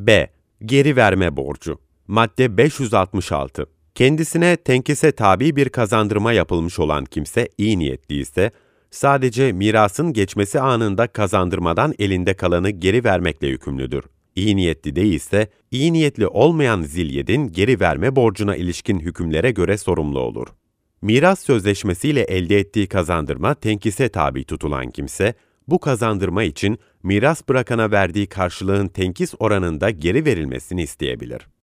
B. Geri verme borcu. Madde 566. Kendisine tenkise tabi bir kazandırma yapılmış olan kimse iyi niyetli ise, sadece mirasın geçmesi anında kazandırmadan elinde kalanı geri vermekle yükümlüdür. İyi niyetli değilse, iyi niyetli olmayan zilyedin geri verme borcuna ilişkin hükümlere göre sorumlu olur. Miras sözleşmesiyle elde ettiği kazandırma tenkise tabi tutulan kimse, bu kazandırma için miras bırakana verdiği karşılığın tenkis oranında geri verilmesini isteyebilir.